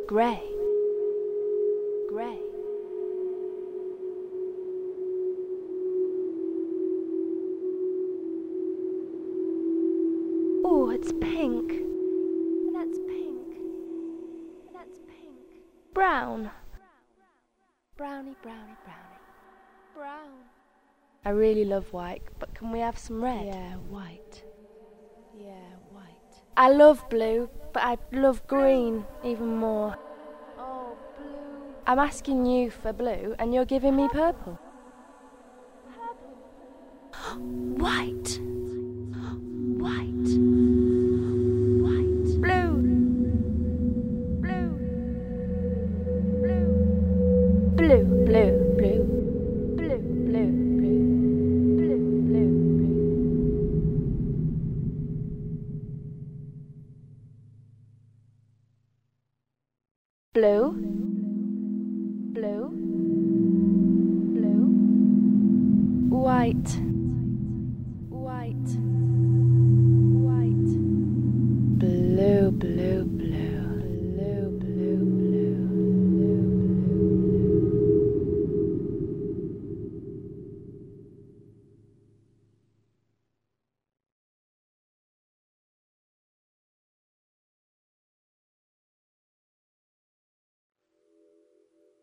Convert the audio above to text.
Grey. Grey. Oh, it's pink. That's pink. That's pink. Brown. Brownie, brownie, brownie. Brown. I really love white, but can we have some red? Yeah, white. Yeah, white. I love blue, but I love green even more. Oh, blue. I'm asking you for blue, and you're giving me purple. White. White. White. Blue. Blue. Blue. Blue, blue, blue. Blue, blue, blue. Blue, blue, blue. Blue. Blue. Blue. White.